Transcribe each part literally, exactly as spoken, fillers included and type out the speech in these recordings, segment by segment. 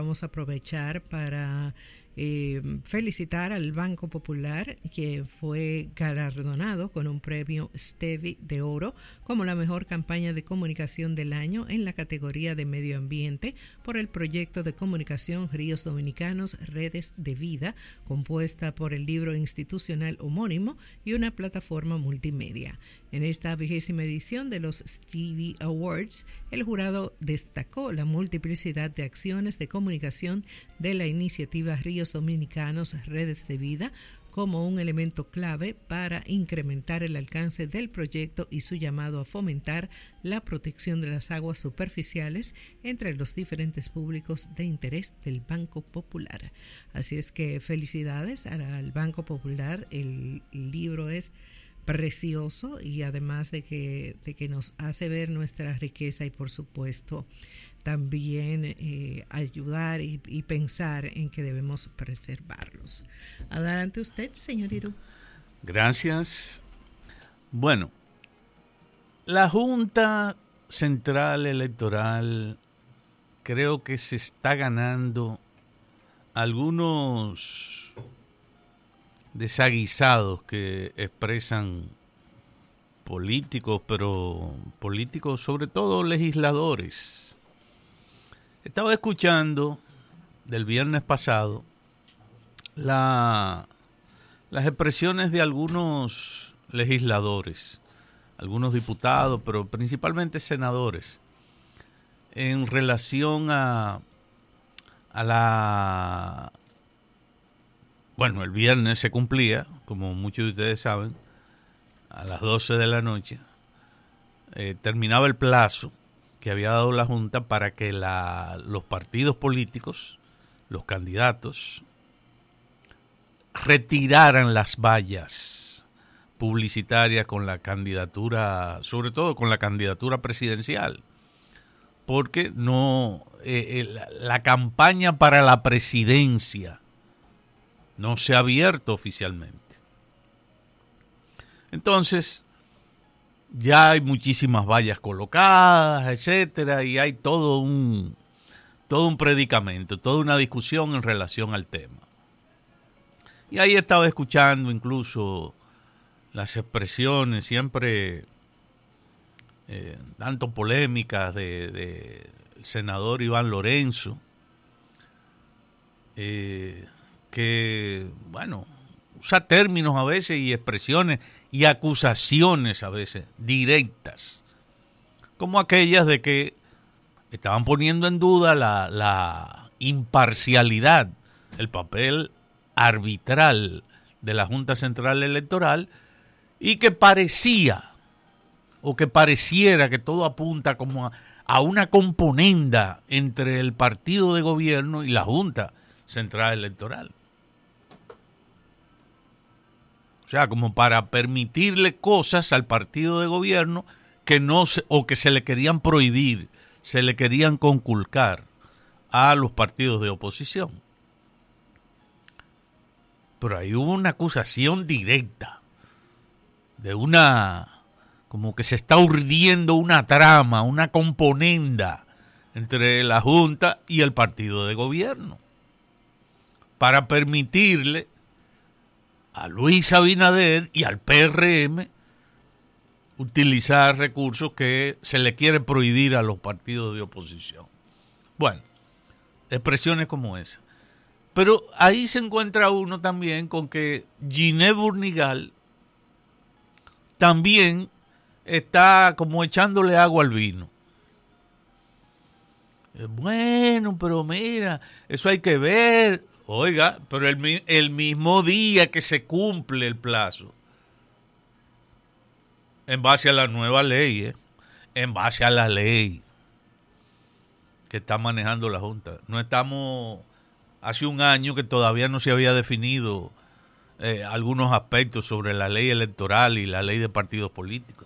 Vamos a aprovechar para eh, felicitar al Banco Popular, que fue galardonado con un premio Stevie de Oro como la mejor campaña de comunicación del año en la categoría de medio ambiente por el proyecto de comunicación Ríos Dominicanos, Redes de Vida, compuesta por el libro institucional homónimo y una plataforma multimedia. En esta vigésima edición de los Stevie Awards, el jurado destacó la multiplicidad de acciones de comunicación de la iniciativa Ríos Dominicanos, Redes de Vida, como un elemento clave para incrementar el alcance del proyecto y su llamado a fomentar la protección de las aguas superficiales entre los diferentes públicos de interés del Banco Popular. Así es que felicidades al Banco Popular. El libro es precioso y además de que, de que nos hace ver nuestra riqueza y por supuesto también eh, ayudar y, y pensar en que debemos preservarlos. Adelante usted, señor Irú. Gracias. Bueno, la Junta Central Electoral creo que se está ganando algunos desaguisados que expresan políticos, pero políticos sobre todo legisladores. Estaba escuchando del viernes pasado la, las expresiones de algunos legisladores, algunos diputados, pero principalmente senadores, en relación a, a la... Bueno, el viernes se cumplía, como muchos de ustedes saben, a las doce de la noche, eh, terminaba el plazo que había dado la Junta para que la, los partidos políticos, los candidatos, retiraran las vallas publicitarias con la candidatura, sobre todo con la candidatura presidencial, porque no eh, eh, la, la campaña para la presidencia no se ha abierto oficialmente. Entonces, ya hay muchísimas vallas colocadas, etcétera, y hay todo un todo un predicamento, toda una discusión en relación al tema. Y ahí estaba escuchando incluso las expresiones siempre eh, tanto polémicas de, de el senador Iván Lorenzo, eh, que, bueno, usa términos a veces y expresiones y acusaciones a veces directas, como aquellas de que estaban poniendo en duda la, la imparcialidad, el papel arbitral de la Junta Central Electoral, y que parecía, o que pareciera que todo apunta como a, a una componenda entre el partido de gobierno y la Junta Central Electoral. O sea, como para permitirle cosas al partido de gobierno que no se, o que se le querían prohibir, se le querían conculcar a los partidos de oposición. Pero ahí hubo una acusación directa de una, como que se está urdiendo una trama, una componenda entre la Junta y el partido de gobierno para permitirle a Luis Abinader y al P R M utilizar recursos que se le quiere prohibir a los partidos de oposición. Bueno, expresiones como esa. Pero ahí se encuentra uno también con que Giné Burnigal también está como echándole agua al vino. Bueno, pero mira, eso hay que ver. Oiga, pero el, el mismo día que se cumple el plazo, en base a la nueva ley, ¿eh? en base a la ley que está manejando la Junta. No estamos hace un año que todavía no se había definido eh, algunos aspectos sobre la ley electoral y la ley de partidos políticos.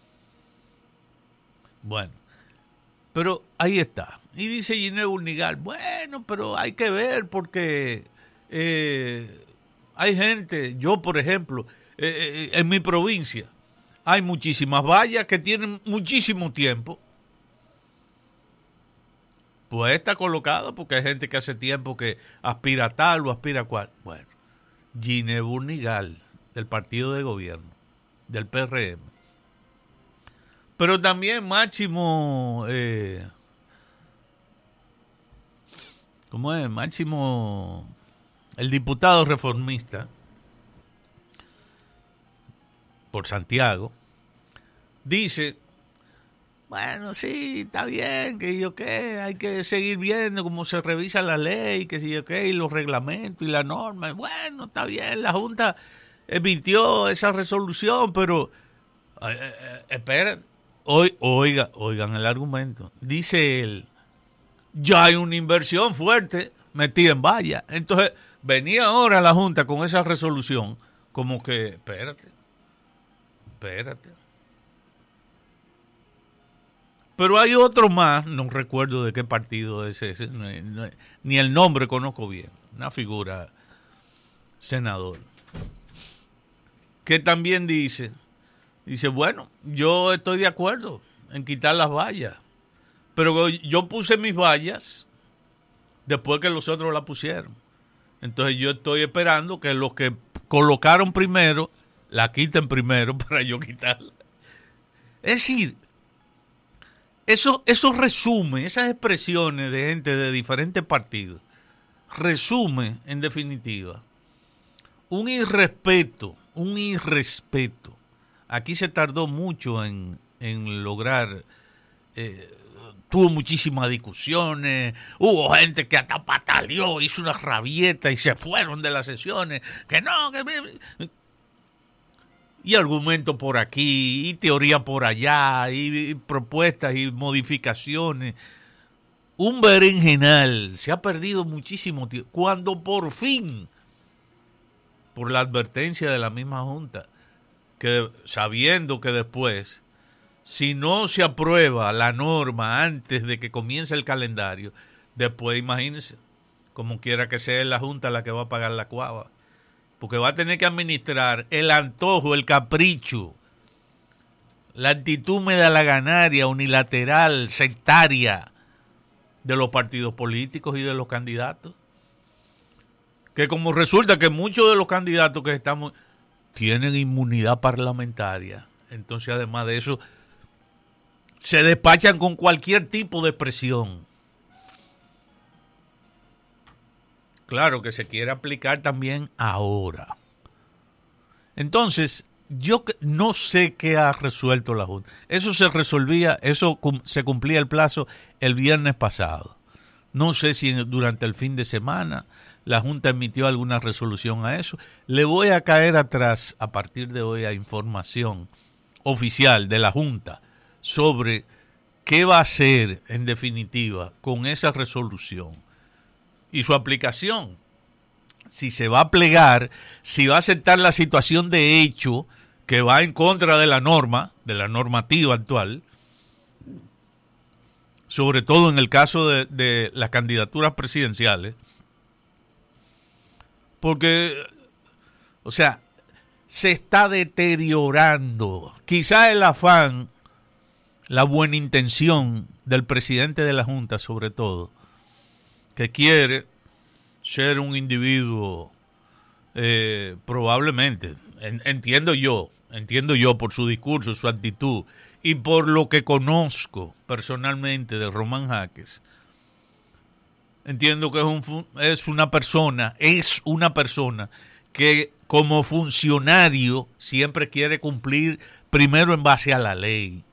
Bueno, pero ahí está. Y dice Giné Burnigal, bueno, pero hay que ver porque eh, hay gente, yo por ejemplo, eh, en mi provincia, hay muchísimas vallas que tienen muchísimo tiempo, Pues está colocado porque hay gente que hace tiempo que aspira a tal o aspira a cual. Bueno, Gine Burnigal, del partido de gobierno, del P R M. Pero también Máximo, eh, ¿cómo es? Máximo, el diputado reformista por Santiago, dice, bueno, sí, está bien, que yo qué, hay que seguir viendo cómo se revisa la ley, que si yo qué, y los reglamentos y la norma. Bueno, está bien, la Junta emitió esa resolución, pero eh, eh, esperen, hoy, oiga, oigan el argumento. Dice él, ya hay una inversión fuerte metida en valla. Entonces, venía ahora la Junta con esa resolución, como que, espérate, espérate. Pero hay otro más, no recuerdo de qué partido es ese, no, no, ni el nombre conozco bien, una figura senador, que también dice, dice, bueno, yo estoy de acuerdo en quitar las vallas, pero yo puse mis vallas después que los otros las pusieron. Entonces yo estoy esperando que los que colocaron primero, la quiten primero para yo quitarla. Es decir, Eso, eso resume, esas expresiones de gente de diferentes partidos, resume, en definitiva, un irrespeto, un irrespeto. Aquí se tardó mucho en, en lograr, eh, tuvo muchísimas discusiones, hubo gente que hasta pataleó, hizo una rabieta y se fueron de las sesiones, que no, que... Y argumentos por aquí, y teoría por allá, y, y propuestas y modificaciones. Un berenjenal, se ha perdido muchísimo tiempo. Cuando por fin, por la advertencia de la misma Junta, que sabiendo que después, si no se aprueba la norma antes de que comience el calendario, después imagínense, como quiera que sea la Junta la que va a pagar la cuava. Porque va a tener que administrar el antojo, el capricho, la actitud medalaganaria, unilateral, sectaria de los partidos políticos y de los candidatos. Que como resulta que muchos de los candidatos que estamos tienen inmunidad parlamentaria, entonces además de eso se despachan con cualquier tipo de presión. Claro que se quiere aplicar también ahora. Entonces, yo no sé qué ha resuelto la Junta. Eso se resolvía, eso se cumplía el plazo el viernes pasado. No sé si durante el fin de semana la Junta emitió alguna resolución a eso. Le voy a caer atrás a partir de hoy a información oficial de la Junta sobre qué va a hacer en definitiva con esa resolución y su aplicación, si se va a plegar, si va a aceptar la situación de hecho que va en contra de la norma, de la normativa actual, sobre todo en el caso de, de las candidaturas presidenciales, porque, o sea, se está deteriorando. Quizá el afán, la buena intención del presidente de la Junta, sobre todo, que quiere ser un individuo, eh, probablemente, en, entiendo yo, entiendo yo por su discurso, su actitud, y por lo que conozco personalmente de Román Jaques, entiendo que es, un, es una persona, es una persona que como funcionario siempre quiere cumplir primero en base a la ley.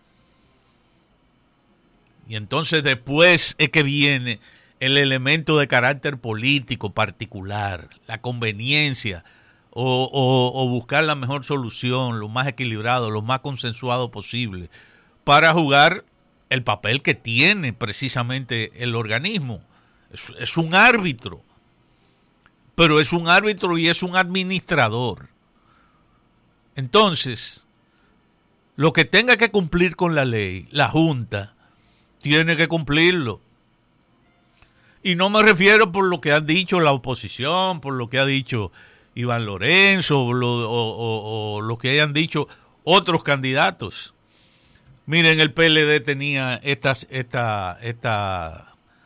Y entonces después es que viene el elemento de carácter político particular, la conveniencia o, o, o buscar la mejor solución, lo más equilibrado, lo más consensuado posible, para jugar el papel que tiene precisamente el organismo. Es, es un árbitro, pero es un árbitro y es un administrador. Entonces, lo que tenga que cumplir con la ley, la Junta tiene que cumplirlo. Y no me refiero por lo que ha dicho la oposición, por lo que ha dicho Iván Lorenzo, o lo, o, o, o lo que hayan dicho otros candidatos. Miren, el P L D tenía esta, esta, esta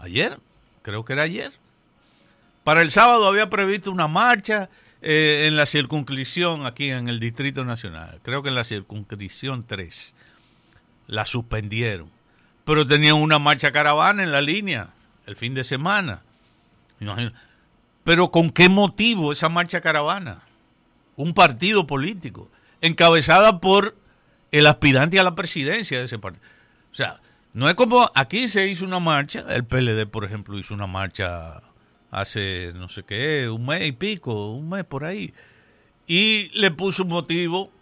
Ayer, creo que era ayer. Para el sábado había previsto una marcha eh, en la circunscripción aquí en el Distrito Nacional. Creo que en la circunscripción tres. La suspendieron. Pero tenían una marcha caravana en la línea el fin de semana. Imagino. Pero ¿con qué motivo esa marcha caravana? Un partido político, encabezada por el aspirante a la presidencia de ese partido. O sea, no es como aquí se hizo una marcha, el P L D, por ejemplo, hizo una marcha hace no sé qué, un mes y pico, un mes por ahí, y le puso un motivo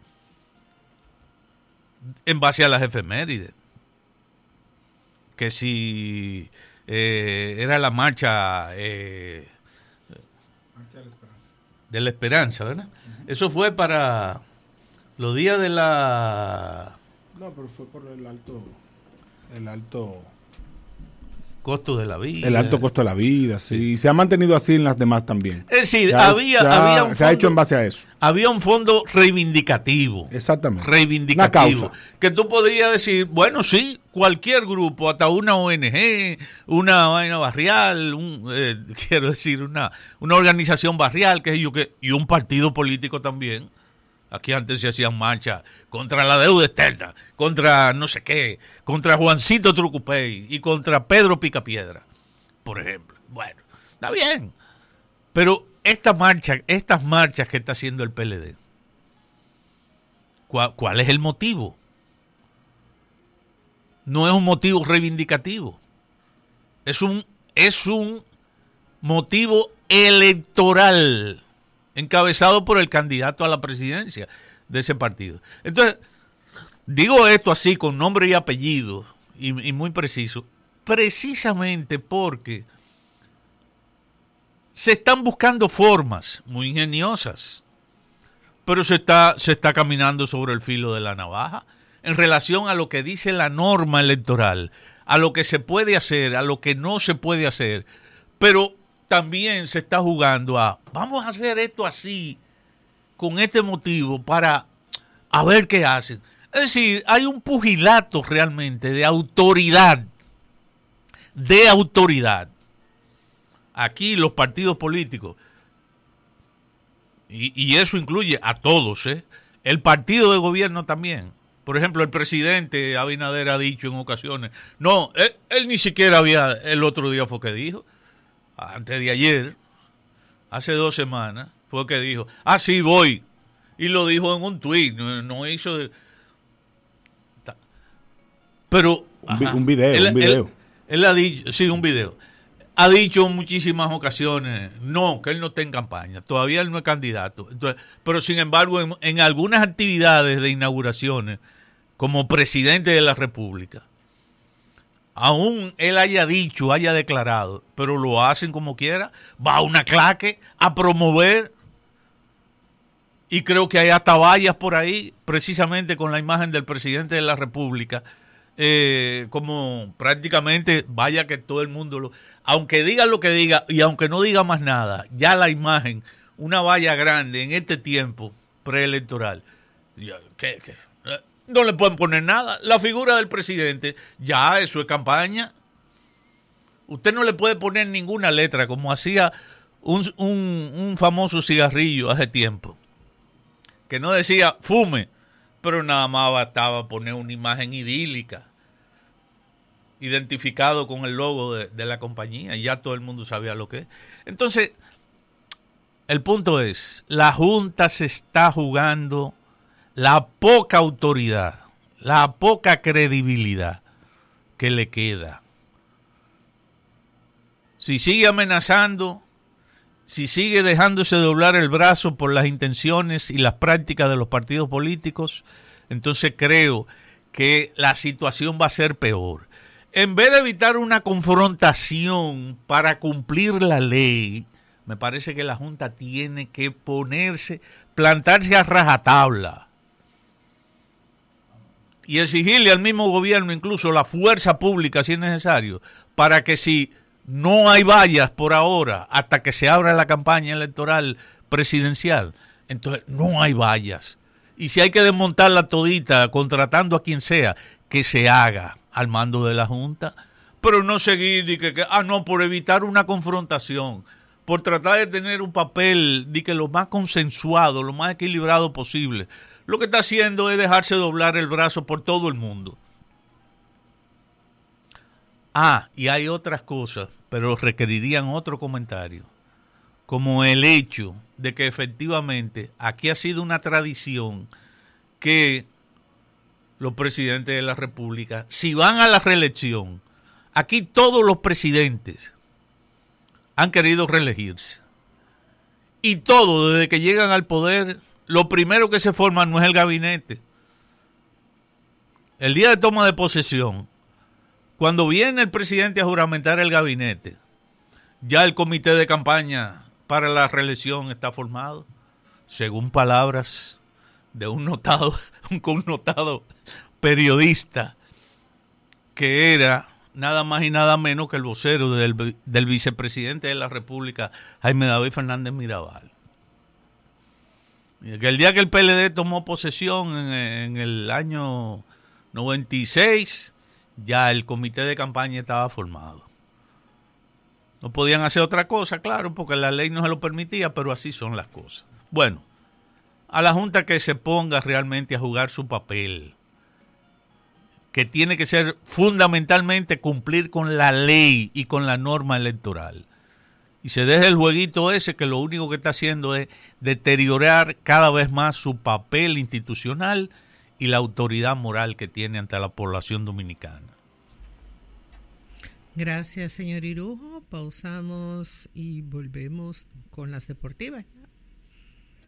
en base a las efemérides. Que si eh, era la marcha, eh, marcha de la esperanza, de la esperanza, ¿verdad? Uh-huh. Eso fue para los días de la... No, pero fue por el alto, el alto costo de la vida. El alto costo de la vida, sí. sí. Y se ha mantenido así en las demás también. Es decir, se había, ha, había un se fondo, ha hecho en base a eso. Había un fondo reivindicativo. Exactamente. Reivindicativo. Una causa. Que tú podrías decir, bueno, sí, cualquier grupo, hasta una O N G, una vaina barrial, un, eh, quiero decir, una, una organización barrial, que yo que y un partido político también. Aquí antes se hacían marchas contra la deuda externa, contra no sé qué, contra Juancito Trucupey y contra Pedro Picapiedra, por ejemplo. Bueno, está bien. Pero esta marcha, estas marchas que está haciendo el P L D, ¿cuál, cuál es el motivo? No es un motivo reivindicativo. Es un, es un motivo electoral, encabezado por el candidato a la presidencia de ese partido. Entonces, digo esto así con nombre y apellido y, y muy preciso, precisamente porque se están buscando formas muy ingeniosas, pero se está, se está caminando sobre el filo de la navaja en relación a lo que dice la norma electoral, a lo que se puede hacer, a lo que no se puede hacer, pero también se está jugando a, vamos a hacer esto así, con este motivo, para a ver qué hacen. Es decir, hay un pugilato realmente de autoridad, de autoridad. Aquí los partidos políticos, y, y eso incluye a todos, ¿eh? El partido de gobierno también. Por ejemplo, el presidente Abinader ha dicho en ocasiones, no, él, él ni siquiera había, el otro día fue que dijo, antes de ayer, hace dos semanas, fue que dijo, ah, sí, voy. Y lo dijo en un tuit, no, no hizo... De... Pero... Un, ajá, un video, él, un video. Él, él ha dicho, sí, un video. Ha dicho en muchísimas ocasiones, no, que él no está en campaña, todavía él no es candidato. Entonces, pero sin embargo, en, en algunas actividades de inauguraciones, como presidente de la República, aún él haya dicho, haya declarado, pero lo hacen como quiera, va a una claque a promover, y creo que hay hasta vallas por ahí, precisamente con la imagen del presidente de la República, eh, como prácticamente vaya que todo el mundo lo... Aunque diga lo que diga, y aunque no diga más nada, ya la imagen, una valla grande en este tiempo preelectoral, ¿qué, qué? No le pueden poner nada. La figura del presidente, ya eso es campaña. Usted no le puede poner ninguna letra, como hacía un, un, un famoso cigarrillo hace tiempo, que no decía fume, pero nada más bastaba poner una imagen idílica, identificado con el logo de, de la compañía, y ya todo el mundo sabía lo que es. Entonces, el punto es, la Junta se está jugando la poca autoridad, la poca credibilidad que le queda. Si sigue amenazando, si sigue dejándose doblar el brazo por las intenciones y las prácticas de los partidos políticos, entonces creo que la situación va a ser peor. En vez de evitar una confrontación para cumplir la ley, me parece que la Junta tiene que ponerse, plantarse a rajatabla y exigirle al mismo gobierno incluso la fuerza pública si es necesario, para que si no hay vallas por ahora hasta que se abra la campaña electoral presidencial, entonces no hay vallas. Y si hay que desmontarla todita contratando a quien sea, que se haga al mando de la Junta, pero no seguir y que, que ah no, por evitar una confrontación, por tratar de tener un papel de que lo más consensuado, lo más equilibrado posible. Lo que está haciendo es dejarse doblar el brazo por todo el mundo. Ah, y hay otras cosas, pero requerirían otro comentario, como el hecho de que efectivamente aquí ha sido una tradición que los presidentes de la República, si van a la reelección, aquí todos los presidentes han querido reelegirse. Y todos, desde que llegan al poder, lo primero que se forma no es el gabinete. El día de toma de posesión, cuando viene el presidente a juramentar el gabinete, ya el comité de campaña para la reelección está formado, según palabras de un notado, un connotado periodista que era nada más y nada menos que el vocero del, del vicepresidente de la República, Jaime David Fernández Mirabal. Y que el día que el P L D tomó posesión en, en el año noventa y seis, ya el comité de campaña estaba formado. No podían hacer otra cosa, claro, porque la ley no se lo permitía, pero así son las cosas. Bueno, a la Junta que se ponga realmente a jugar su papel, que tiene que ser fundamentalmente cumplir con la ley y con la norma electoral. Y se deje el jueguito ese que lo único que está haciendo es deteriorar cada vez más su papel institucional y la autoridad moral que tiene ante la población dominicana. Gracias, señor Irujo. Pausamos y volvemos con las deportivas.